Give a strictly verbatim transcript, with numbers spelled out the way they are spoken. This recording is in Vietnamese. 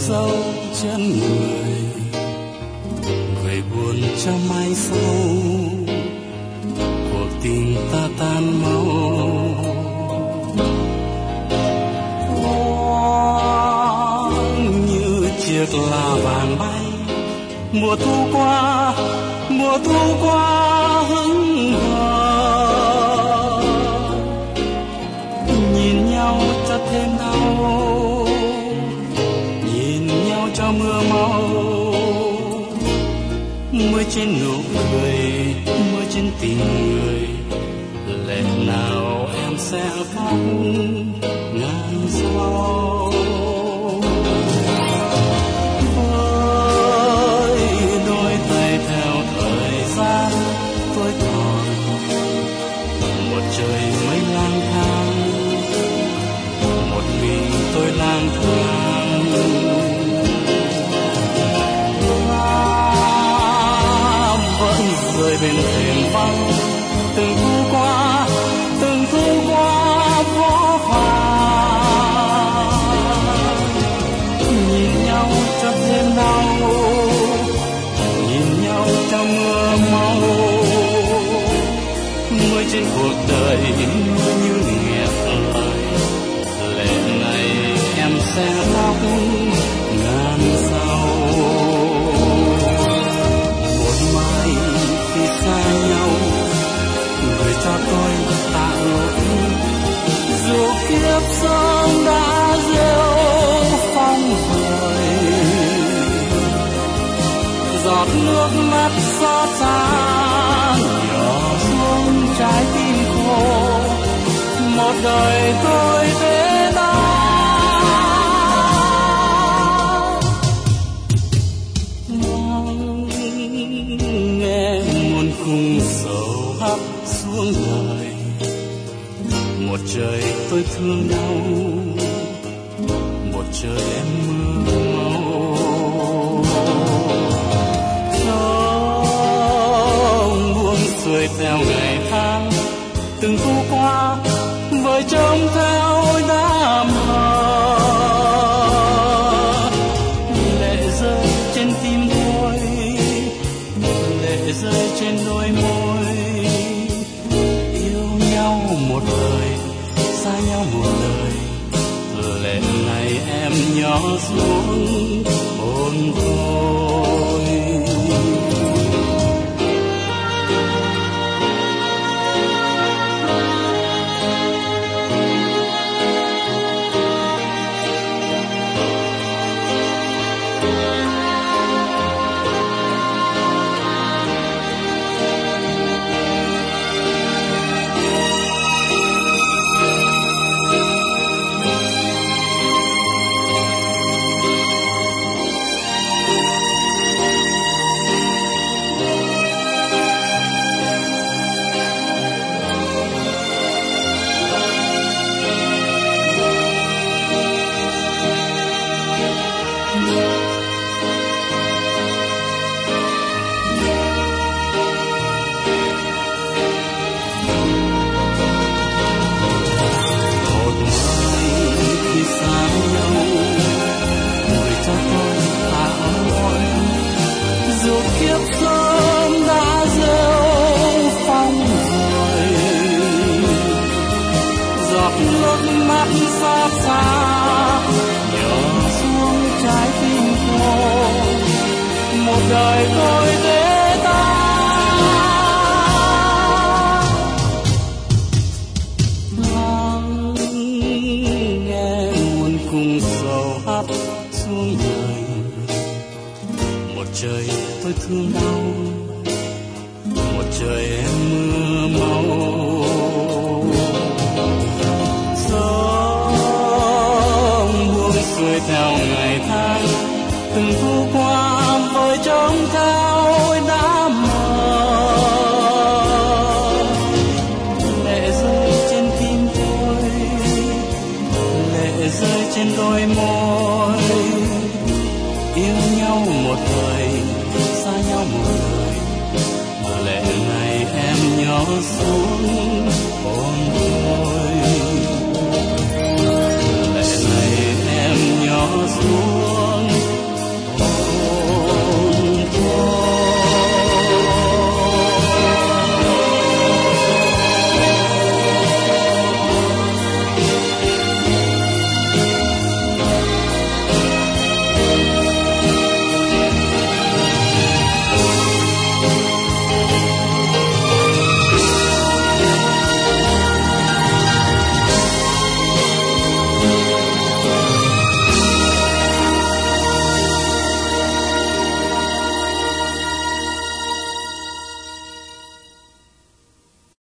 sâu chân người, người buồn cho mai sau, cuộc tình ta tan mau. Thoáng như chiếc lá vàng bay, mùa thu qua, mùa thu qua hững hờ, nhìn nhau cho thêm đau, nhìn nhau cho mưa mau. Mưa trên nụ cười, mưa trên tình người, lẽ nào em sẽ khóc ngàn sau. Với đôi tay theo thời gian, tôi còn một trời mấy lang thang, một mình tôi lang thang. Rơi bên thềm vắng, từng thu qua, từng thu qua phố phàng. Nhìn nhau cho thêm đau, nhìn nhau trong mưa mau. Mưa trên cuộc đời, mưa như nghẹt lời, lẽ này em sẽ khóc ngàn sau. Xa nhau, người cho tôi tạ lỗi, dù kiếp sống đã rêu phong vời. Giọt nước mắt xót xa nhỏ xuống trái tim khô, một đời tôi thế đó. Cùng sầu hắt xuống đời, một trời tôi thương đau, một trời em mưa mau. Sông buông xuôi theo ngày tháng, từng thu qua vơi trông theo đám mơ. Lệ rơi trên tim tôi, lệ rơi trên đôi môi. Yêu nhau một đời, xa nhau một đời, lệ này em nhỏ xuống hồn tôi. Xót xa nhỏ xuống trái tim khô, một đời tôi thế ta. Lắng nghe muôn cùng sầu hắt xuống đời, một trời tôi thương đau, một trời em mưa mau. Xuôi theo ngày tháng, từng thu qua vơi trông theo đám mơ. Lệ rơi trên tim tôi, lệ rơi trên đôi môi. Yêu nhau một đời, xa nhau một đời, lệ này em nhỏ xuống